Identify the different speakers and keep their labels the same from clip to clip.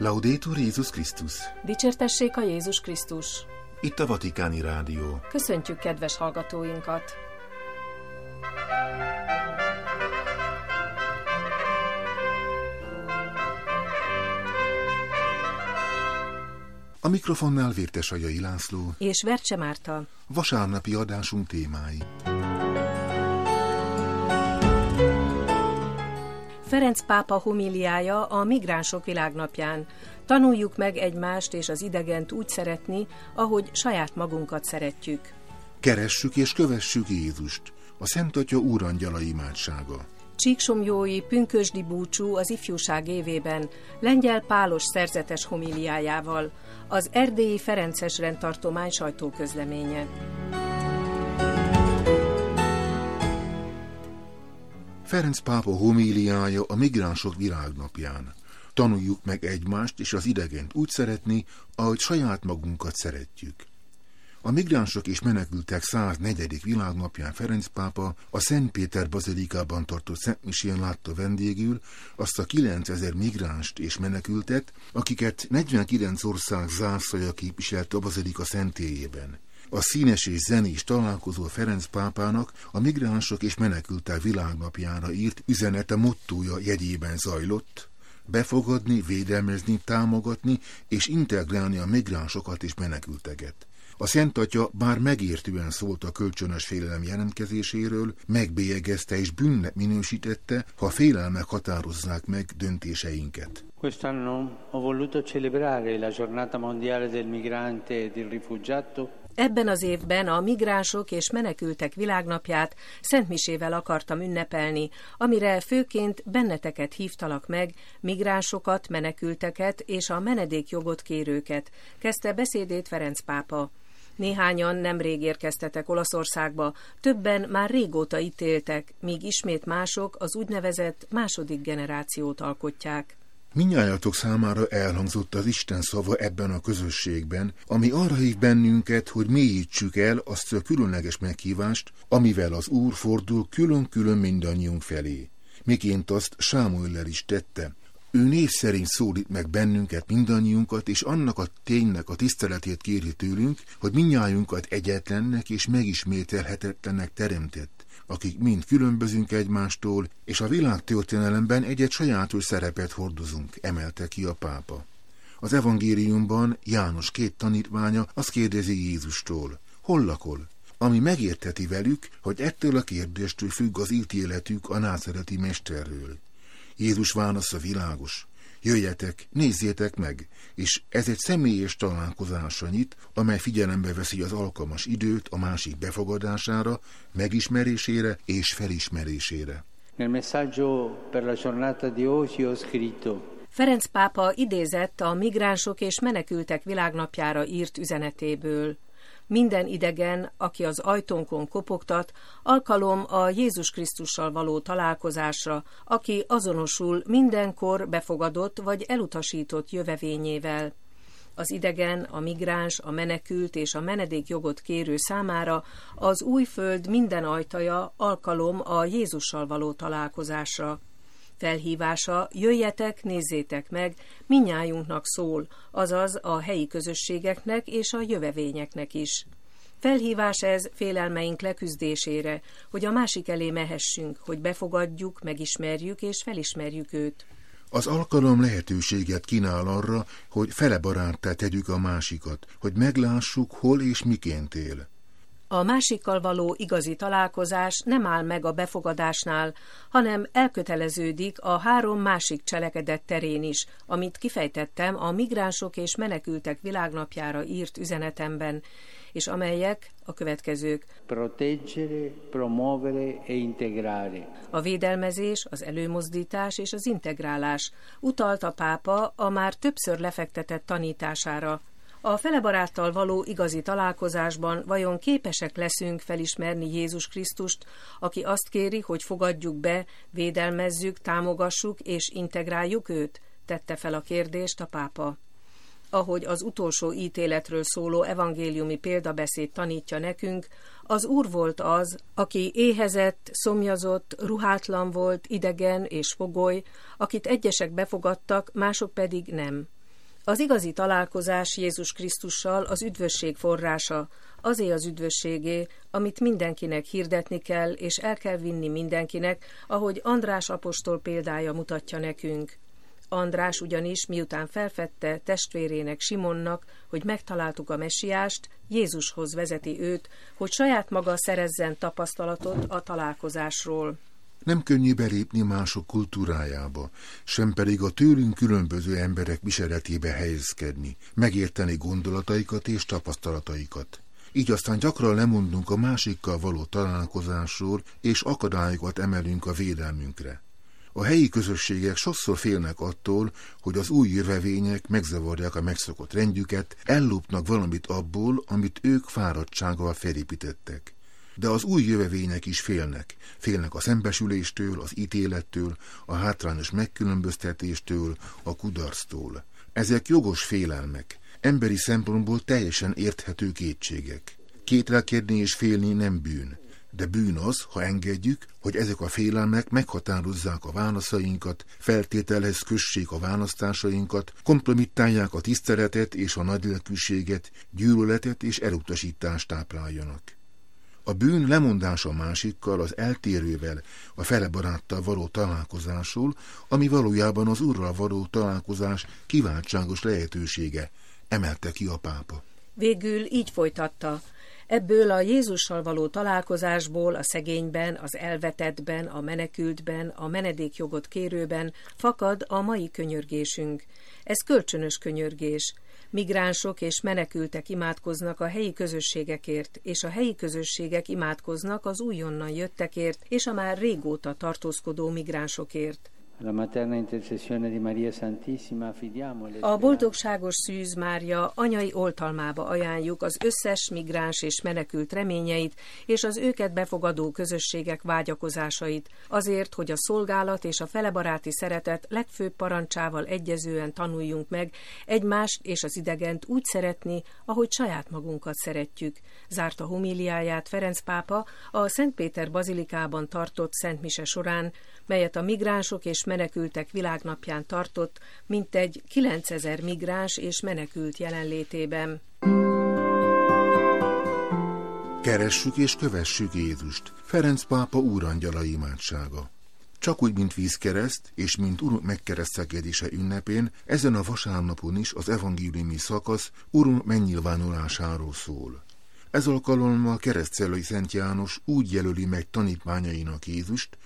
Speaker 1: Laudetur Jézus Krisztus!
Speaker 2: Dicsértessék a Jézus Krisztus!
Speaker 1: Itt a Vatikáni Rádió.
Speaker 2: Köszöntjük kedves hallgatóinkat!
Speaker 1: A mikrofonnál Vértesajai László
Speaker 2: és Vercse Márta.
Speaker 1: Vasárnapi adásunk témái.
Speaker 2: Ferenc pápa homíliája a Migránsok Világnapján. Tanuljuk meg egymást és az idegent úgy szeretni, ahogy saját magunkat szeretjük.
Speaker 1: Keressük és kövessük Jézust, a Szent Atya úrangyala imádsága.
Speaker 2: Csíksomlyói pünkösdi búcsú az ifjúság évében Lengyel Pálos szerzetes homíliájával, az erdélyi ferences rendtartomány sajtóközleménye.
Speaker 1: Ferenc pápa homíliája a Migránsok Világnapján. Tanuljuk meg egymást és az idegent úgy szeretni, ahogy saját magunkat szeretjük. A migránsok és menekültek 104. világnapján Ferenc pápa a Szent Péter bazilikában tartott szentmisén látta vendégül azt a 9000 migránst és menekültet, akiket 49 ország zászlaja képviselt a bazilika szentélyében. A színes és zenés találkozó Ferenc pápának a Migránsok és menekültek világnapjára írt üzenete mottója jegyében zajlott: befogadni, védelmezni, támogatni és integrálni a migránsokat és menekülteket. A Szent Atya bár megértően szólt a kölcsönös félelem jelentkezéséről, megbélyegezte és bűnnek minősítette, ha félelmek határozzák meg döntéseinket.
Speaker 3: Quest'anno ho voluto celebrare la giornata mondiale del migrante e del rifugiato.
Speaker 2: Ebben az évben a Migránsok és menekültek világnapját szentmisével akartam ünnepelni, amire főként benneteket hívtalak meg, migránsokat, menekülteket és a menedékjogot kérőket, kezdte beszédét Ferenc pápa. Néhányan nemrég érkeztetek Olaszországba, többen már régóta itt éltek, míg ismét mások az úgynevezett második generációt alkotják.
Speaker 1: Mindnyájatok számára elhangzott az Isten szava ebben a közösségben, ami arra hív bennünket, hogy mélyítsük el azt a különleges meghívást, amivel az Úr fordul külön-külön mindannyiunk felé. Miként azt Sámuellel is tette. Ő név szerint szólít meg bennünket, mindannyiunkat, és annak a ténynek a tiszteletét kéri tőlünk, hogy mindnyájunkat egyetlennek és megismételhetetlennek teremtett, akik mind különbözünk egymástól, és a világtörténelemben egy sajátos szerepet hordozunk, emelte ki a pápa. Az evangéliumban János 2 tanítványa azt kérdezi Jézustól: hol lakol? Ami megérteti velük, hogy ettől a kérdéstől függ az ítéletük a názareti mesterről. Jézus válasza világos: jöjjetek, nézzétek meg, és ez egy személyes találkozásra nyit, amely figyelembe veszi az alkalmas időt a másik befogadására, megismerésére és felismerésére.
Speaker 3: Nel messaggio per la giornata di oggi ho scritto:
Speaker 2: Ferenc pápa idézett a Migránsok és menekültek világnapjára írt üzenetéből. Minden idegen, aki az ajtónkon kopogtat, alkalom a Jézus Krisztussal való találkozásra, aki azonosul mindenkor befogadott vagy elutasított jövevényével. Az idegen, a migráns, a menekült és a menedékjogot kérő számára az új föld minden ajtaja alkalom a Jézussal való találkozásra. Felhívása: jöjjetek, nézzétek meg, mindnyájunknak szól, azaz a helyi közösségeknek és a jövevényeknek is. Felhívás ez félelmeink leküzdésére, hogy a másik elé mehessünk, hogy befogadjuk, megismerjük és felismerjük őt.
Speaker 1: Az alkalom lehetőséget kínál arra, hogy felebaráttá tegyük a másikat, hogy meglássuk, hol és miként él.
Speaker 2: A másikkal való igazi találkozás nem áll meg a befogadásnál, hanem elköteleződik a 3 másik cselekedet terén is, amit kifejtettem a Migránsok és menekültek világnapjára írt üzenetemben, és amelyek a következők:
Speaker 3: proteggere, promuovere e integrare.
Speaker 2: A védelmezés, az előmozdítás és az integrálás. Utalt a pápa a már többször lefektetett tanítására. A felebaráttal való igazi találkozásban vajon képesek leszünk felismerni Jézus Krisztust, aki azt kéri, hogy fogadjuk be, védelmezzük, támogassuk és integráljuk őt? Tette fel a kérdést a pápa. Ahogy az utolsó ítéletről szóló evangéliumi példabeszéd tanítja nekünk, az Úr volt az, aki éhezett, szomjazott, ruhátlan volt, idegen és fogoly, akit egyesek befogadtak, mások pedig nem. Az igazi találkozás Jézus Krisztussal az üdvösség forrása, azé az üdvösségé, amit mindenkinek hirdetni kell, és el kell vinni mindenkinek, ahogy András apostol példája mutatja nekünk. András ugyanis, miután felfedte testvérének Simonnak, hogy megtaláltuk a messiást, Jézushoz vezeti őt, hogy saját maga szerezzen tapasztalatot a találkozásról.
Speaker 1: Nem könnyű belépni mások kultúrájába, sem pedig a tőlünk különböző emberek viseletébe helyezkedni, megérteni gondolataikat és tapasztalataikat. Így aztán gyakran lemondunk a másikkal való találkozásról, és akadályokat emelünk a védelmünkre. A helyi közösségek sokszor félnek attól, hogy az új jövevények megzavarják a megszokott rendjüket, ellopnak valamit abból, amit ők fáradtsággal felépítettek. De az új jövevények is félnek a szembesüléstől, az ítélettől, a hátrányos megkülönböztetéstől, a kudarctól. Ezek jogos félelmek, emberi szempontból teljesen érthető kétségek. Kételkedni és félni nem bűn, de bűn az, ha engedjük, hogy ezek a félelmek meghatározzák a válaszainkat, feltételhez kössék a választásainkat, kompromittálják a tiszteletet és a nagylelkűséget, gyűlöletet és elutasítást tápláljanak. A bűn lemondás a másikkal, az eltérővel, a fele baráttal való találkozásról, ami valójában az Úrral való találkozás kiváltságos lehetősége, emelte ki a pápa.
Speaker 2: Végül így folytatta. Ebből a Jézussal való találkozásból a szegényben, az elvetettben, a menekültben, a menedékjogot kérőben fakad a mai könyörgésünk. Ez kölcsönös könyörgés. Migránsok és menekültek imádkoznak a helyi közösségekért, és a helyi közösségek imádkoznak az újonnan jöttekért, és a már régóta tartózkodó migránsokért. A boldogságos Szűz Mária anyai oltalmába ajánljuk az összes migráns és menekült reményeit és az őket befogadó közösségek vágyakozásait, azért, hogy a szolgálat és a felebaráti szeretet legfőbb parancsával egyezően tanuljunk meg egymást és az idegent úgy szeretni, ahogy saját magunkat szeretjük. Zárta homíliáját Ferenc pápa a Szent Péter bazilikában tartott szentmise során, melyet a migránsok és menekültek világnapján tartott, mintegy 9000 migráns és menekült jelenlétében.
Speaker 1: Keressük és kövessük Jézust. Ferenc pápa úrangyala imádsága. Csak úgy, mint vízkereszt, és mint Urunk megkeresztelkedése ünnepén, ezen a vasárnapon is az evangéliumi szakasz Urunk megnyilvánulásáról szól. Ez alkalommal keresztcelői Szent János úgy jelöli meg tanítványainak Jézust,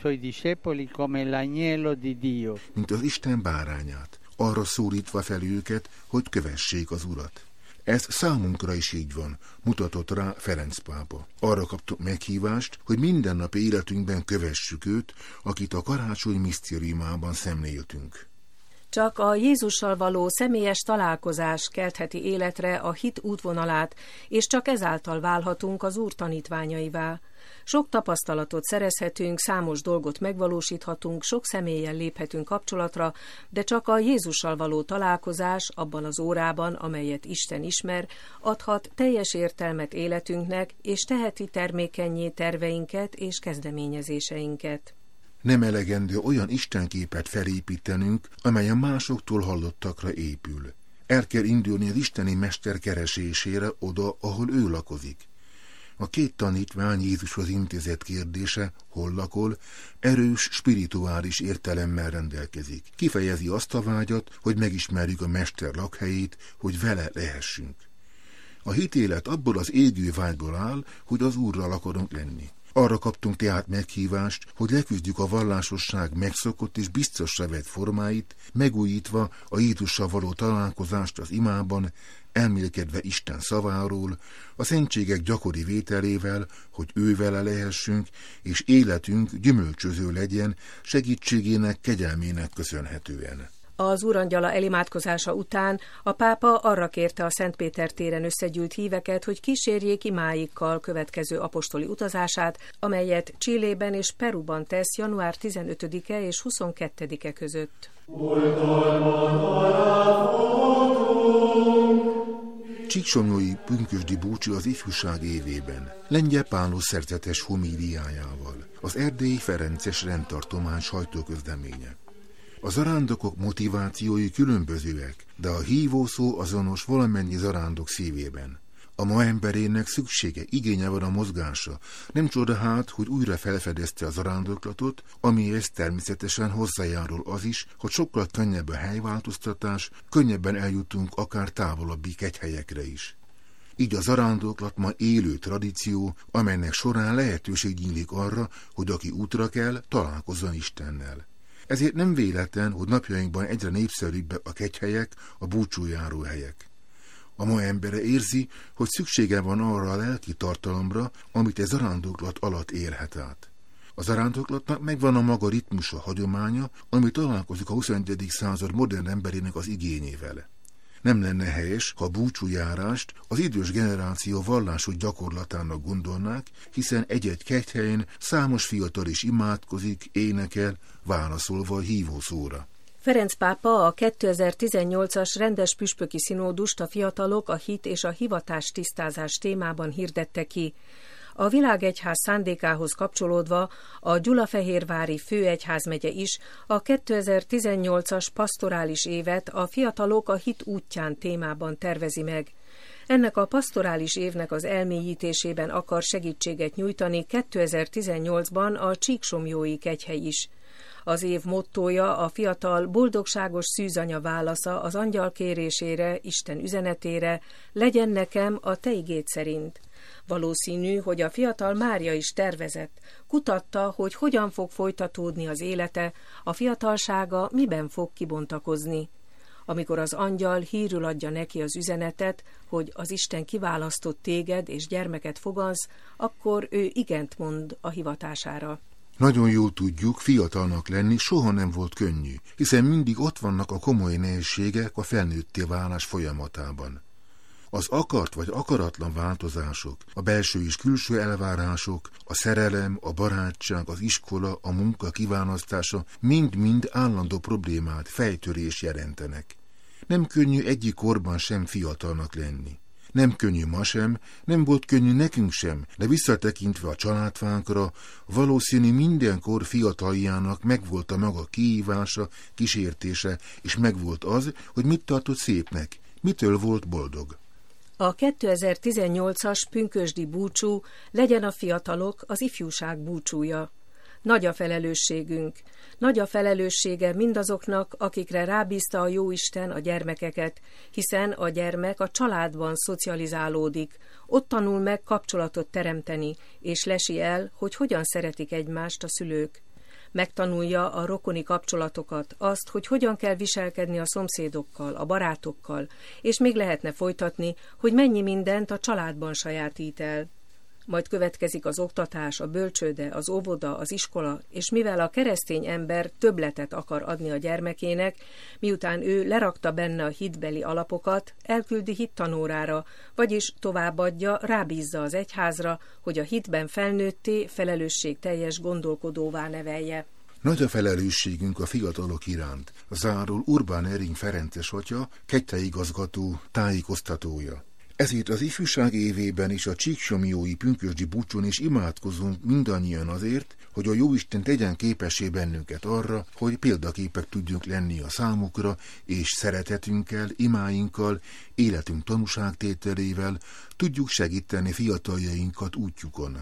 Speaker 1: mint az Isten bárányát, arra szólítva fel őket, hogy kövessék az Urat. Ez számunkra is így van, mutatott rá Ferenc pápa. Arra kaptuk meghívást, hogy mindennapi életünkben kövessük őt, akit a karácsony misztériumában szemléltünk.
Speaker 2: Csak a Jézussal való személyes találkozás keltheti életre a hit útvonalát, és csak ezáltal válhatunk az Úr tanítványaivá. Sok tapasztalatot szerezhetünk, számos dolgot megvalósíthatunk, sok személlyel léphetünk kapcsolatra, de csak a Jézussal való találkozás abban az órában, amelyet Isten ismer, adhat teljes értelmet életünknek, és teheti termékennyé terveinket és kezdeményezéseinket.
Speaker 1: Nem elegendő olyan istenképet felépítenünk, amely a másoktól hallottakra épül. El kell indulni az isteni mester keresésére oda, ahol ő lakozik. A két tanítvány Jézushoz intézett kérdése, hol lakol, erős, spirituális értelemmel rendelkezik. Kifejezi azt a vágyat, hogy megismerjük a mester lakhelyét, hogy vele lehessünk. A hitélet abból az égő vágyból áll, hogy az Úrral akarunk lenni. Arra kaptunk tehát meghívást, hogy leküzdjük a vallásosság megszokott és biztosra vett formáit, megújítva a Jézussal való találkozást az imában, elmélkedve Isten szaváról, a szentségek gyakori vételével, hogy ővele lehessünk, és életünk gyümölcsöző legyen, segítségének, kegyelmének köszönhetően.
Speaker 2: Az úrangyala elimádkozása után a pápa arra kérte a Szent Péter téren összegyűlt híveket, hogy kísérjék imáikkal következő apostoli utazását, amelyet Chilében és Peruban tesz január 15-e és 22-e között.
Speaker 1: Csíksomlyói pünkösdi búcsú az ifjúság évében, Lengyel Pános szerzetes homíliájával, az erdélyi ferences rendtartomány sajtóközleménye. A zarándokok motivációi különbözőek, de a hívó szó azonos valamennyi zarándok szívében. A ma emberének szüksége, igénye van a mozgásra. Nem csoda hát, hogy újra felfedezte a zarándoklatot, amihez természetesen hozzájárul az is, hogy sokkal könnyebb a helyváltoztatás, könnyebben eljutunk akár távolabbi kegyhelyekre is. Így a zarándoklat ma élő tradíció, amelynek során lehetőség nyílik arra, hogy aki útra kell, találkozzon Istennel. Ezért nem véletlen, hogy napjainkban egyre népszerűbbek a kegyhelyek, a búcsújáró helyek. A ma embere érzi, hogy szüksége van arra a lelki tartalomra, amit a zarándoklat alatt élhet át. A zarándoklatnak megvan a maga ritmusa, hagyománya, ami találkozik a 21. század modern emberének az igényével. Nem lenne helyes, ha a búcsújárást az idős generáció vallásos gyakorlatának gondolnák, hiszen egy-egy kegyhelyen számos fiatal is imádkozik, énekel, válaszolva a hívószóra.
Speaker 2: Ferenc pápa a 2018-as rendes püspöki szinódust a fiatalok, a hit és a hivatás tisztázás témában hirdette ki. A világegyház szándékához kapcsolódva a Gyulafehérvári főegyházmegye is a 2018-as pastorális évet a fiatalok a hit útján témában tervezi meg. Ennek a pastorális évnek az elmélyítésében akar segítséget nyújtani 2018-ban a Csíksomlyói kegyhely is. Az év mottója a fiatal boldogságos szűzanya válasza az angyal kérésére, Isten üzenetére, legyen nekem a te igéd szerint. Valószínű, hogy a fiatal Mária is tervezett, kutatta, hogy hogyan fog folytatódni az élete, a fiatalsága miben fog kibontakozni. Amikor az angyal hírül adja neki az üzenetet, hogy az Isten kiválasztott téged és gyermeket fogansz, akkor ő igent mond a hivatására.
Speaker 1: Nagyon jól tudjuk, fiatalnak lenni soha nem volt könnyű, hiszen mindig ott vannak a komoly nehézségek a felnőtté válás folyamatában. Az akart vagy akaratlan változások, a belső és külső elvárások, a szerelem, a barátság, az iskola, a munka kiválasztása mind-mind állandó problémát, fejtörés jelentenek. Nem könnyű egyik korban sem fiatalnak lenni. Nem könnyű ma sem, nem volt könnyű nekünk sem, de visszatekintve a családfánkra, valószínű mindenkor fiataljának megvolt a maga kihívása, kísértése, és megvolt az, hogy mit tartott szépnek, mitől volt boldog.
Speaker 2: A 2018-as pünkösdi búcsú legyen a fiatalok, az ifjúság búcsúja. Nagy a felelősségünk. Nagy a felelőssége mindazoknak, akikre rábízta a Jóisten a gyermekeket, hiszen a gyermek a családban szocializálódik, ott tanul meg kapcsolatot teremteni, és lesi el, hogy hogyan szeretik egymást a szülők. Megtanulja a rokoni kapcsolatokat, azt, hogy hogyan kell viselkedni a szomszédokkal, a barátokkal, és még lehetne folytatni, hogy mennyi mindent a családban sajátít el. Majd következik az oktatás, a bölcsőde, az óvoda, az iskola, és mivel a keresztény ember többletet akar adni a gyermekének, miután ő lerakta benne a hitbeli alapokat, elküldi hittanórára, vagyis továbbadja, rábízza az egyházra, hogy a hitben felnőtté, felelősségteljes gondolkodóvá nevelje.
Speaker 1: Nagy a felelősségünk a fiatalok iránt, zárul Urbán Erring Ferences atya, kegyhelyigazgató tájékoztatója. Ezért az ifjúság évében is a Csíksomlyói pünkösdi búcsún is imádkozunk mindannyian azért, hogy a Jóisten tegyen képessé bennünket arra, hogy példaképek tudjunk lenni a számukra, és szeretetünkkel, imáinkkal, életünk tanúságtételével tudjuk segíteni fiataljainkat útjukon.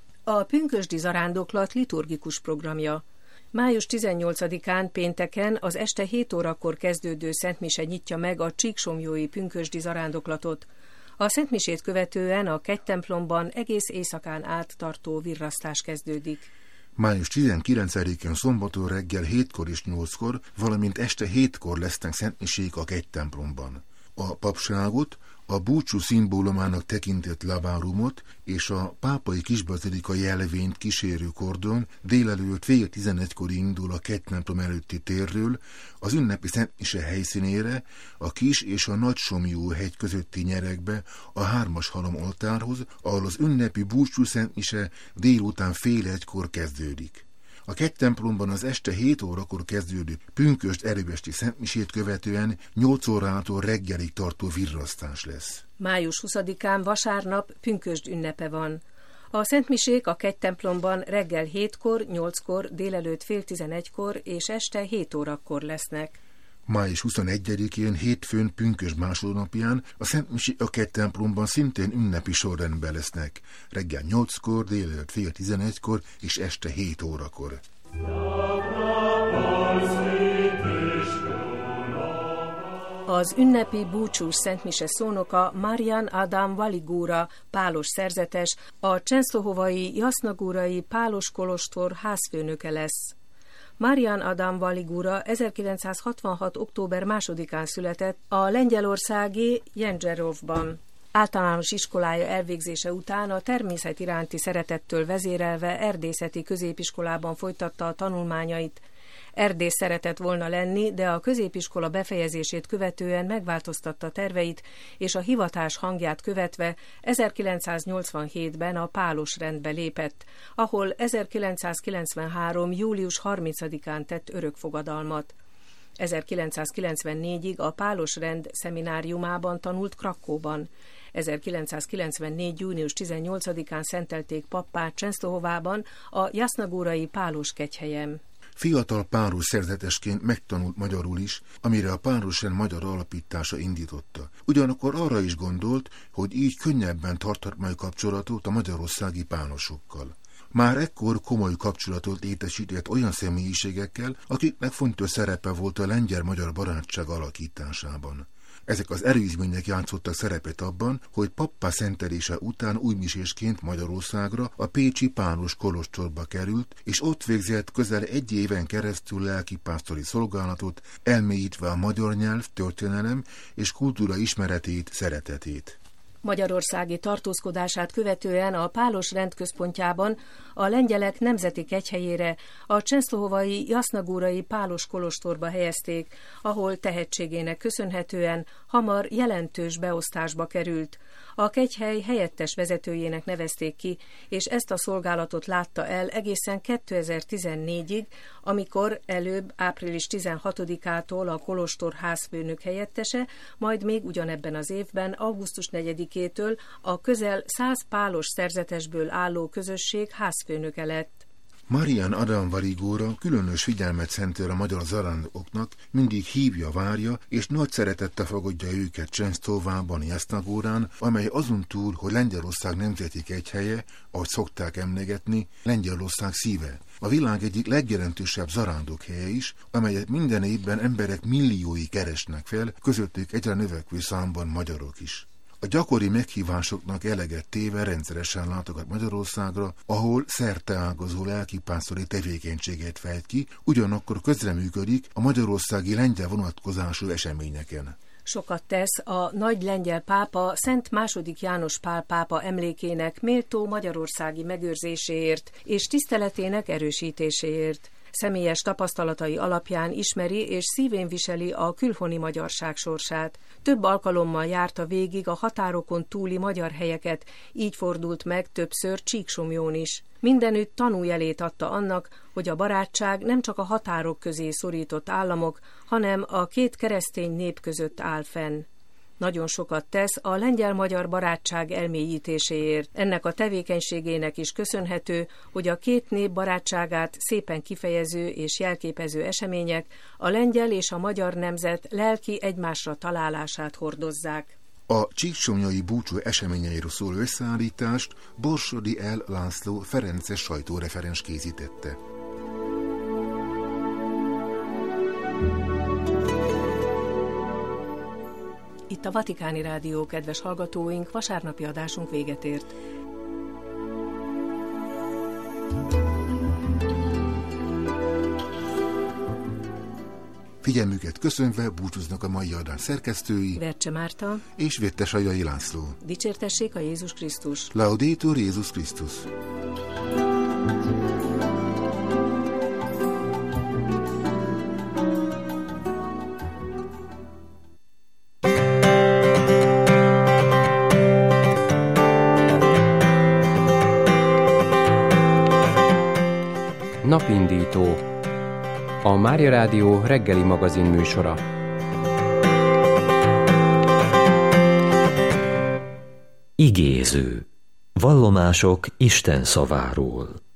Speaker 2: A pünkösdi zarándoklat liturgikus programja. Május 18-án pénteken az este 7 órakor kezdődő szentmise nyitja meg a Csíksomlyói pünkösdi zarándoklatot. A szentmisét követően a kegytemplomban egész éjszakán át tartó virrasztás kezdődik.
Speaker 1: Május 19-én szombaton reggel 7-kor és 8-kor, valamint este 7-kor lesznek szentmisék a kegytemplomban. A papságot, a búcsú szimbólumának tekintett lavárumot és a pápai kisbazilika jelvényt kísérő kordon délelőtt fél 11-kor indul a kegytemplom előtti térről az ünnepi szentmise helyszínére, a Kis és a Nagysomlyó hegy közötti nyeregbe a 3-as halomoltárhoz, ahol az ünnepi búcsú szentmise délután fél 1-kor kezdődik. A kegytemplomban az este 7 órakor kezdődő pünkösd előesti szentmisét követően 8 órától reggelig tartó virrasztás lesz.
Speaker 2: Május 20-án vasárnap pünkösd ünnepe van. A szentmisék a kegytemplomban reggel 7-kor, 8-kor, délelőtt fél 11-kor és este 7 órakor lesznek.
Speaker 1: Május 21-én hétfőn pünkösd másodnapján a szentmisék a kegytemplomban szintén ünnepi sorrendben lesznek. Reggel 8-kor, délelőtt fél 11-kor és este 7 órakor.
Speaker 2: Az ünnepi búcsús szentmise szónoka Marian Adam Valigura, pálos szerzetes, a csenszlohovai Jasznagórai pálos kolostor házfőnöke lesz. Marian Adam Valigura 1966. október 2-án született a lengyelországi Jędrzejówban. Általános iskolája elvégzése után a természet iránti szeretettől vezérelve erdészeti középiskolában folytatta a tanulmányait. Erdész szeretett volna lenni, de a középiskola befejezését követően megváltoztatta terveit, és a hivatás hangját követve 1987-ben a pálos rendbe lépett, ahol 1993. július 30-án tett örökfogadalmat. 1994-ig a pálos rend szemináriumában tanult Krakóban. 1994. június 18-án szentelték pappá Csenszlohovában, a Jasznagórai pálos kegyhelyen.
Speaker 1: Fiatal páros szerzetesként megtanult magyarul is, amire a párosrend magyar alapítása indította. Ugyanakkor arra is gondolt, hogy így könnyebben tarthat majd kapcsolatot a magyarországi pánosokkal. Már ekkor komoly kapcsolatot létesített olyan személyiségekkel, akiknek fontos szerepe volt a lengyel-magyar barátság alakításában. Ezek az erőizmények játszottak szerepet abban, hogy pappá szentelése után újmisésként Magyarországra a pécsi pálos kolostorba került, és ott végzett közel 1 éven keresztül lelkipásztori szolgálatot, elmélyítve a magyar nyelv, történelem és kultúra ismeretét, szeretetét.
Speaker 2: Magyarországi tartózkodását követően a pálos rendközpontjában a lengyelek nemzeti kegyhelyére, a csenszlohovai Jasznagórai pálos kolostorba helyezték, ahol tehetségének köszönhetően hamar jelentős beosztásba került. A kegyhely helyettes vezetőjének nevezték ki, és ezt a szolgálatot látta el egészen 2014-ig, amikor előbb április 16-ától a kolostor házfőnök helyettese, majd még ugyanebben az évben, augusztus 4-től a közel 100 pálos szerzetesből álló közösség házfőnöke lett.
Speaker 1: Marian Adam Valigura különös figyelmet szentel a magyar zarándokoknak, mindig hívja, várja, és nagy szeretettel fogadja őket Csenszlovában, Jasznagórán, amely azon túl, hogy Lengyelország nemzeti kegyhelye, ahogy szokták emlegetni, Lengyelország szíve. A világ egyik legjelentősebb zarándokhelye is, amelyet minden évben emberek milliói keresnek fel, közöttük egyre növekvő számban magyarok is. A gyakori meghívásoknak eleget téve rendszeresen látogat Magyarországra, ahol szerteágazó lelkipásztori tevékenységet fejt ki, ugyanakkor közreműködik a magyarországi lengyel vonatkozású eseményeken.
Speaker 2: Sokat tesz a nagy lengyel pápa Szent II. János Pál pápa emlékének méltó magyarországi megőrzéséért és tiszteletének erősítéséért. Személyes tapasztalatai alapján ismeri és szívén viseli a külhoni magyarság sorsát. Több alkalommal járta végig a határokon túli magyar helyeket, így fordult meg többször Csíksomlyón is. Mindenütt tanújelét adta annak, hogy a barátság nem csak a határok közé szorított államok, hanem a két keresztény nép között áll fenn. Nagyon sokat tesz a lengyel-magyar barátság elmélyítéséért. Ennek a tevékenységének is köszönhető, hogy a két nép barátságát szépen kifejező és jelképező események a lengyel és a magyar nemzet lelki egymásra találását hordozzák.
Speaker 1: A csíksomlyai búcsú eseményeiről szóló összeállítást Borsodi L. László ferences sajtóreferens készítette.
Speaker 2: Itt a Vatikáni Rádió, kedves hallgatóink, vasárnapi adásunk véget ért.
Speaker 1: Figyelmüket köszönve búcsúznak a mai adás szerkesztői
Speaker 2: Vercse Márta
Speaker 1: és Véttesajai László.
Speaker 2: Dicsértessék a Jézus Krisztus!
Speaker 1: Laudetur Jézus Krisztus!
Speaker 4: Napindító, a Mária Rádió reggeli magazin műsora. Igéző.
Speaker 5: Vallomások Isten szaváról.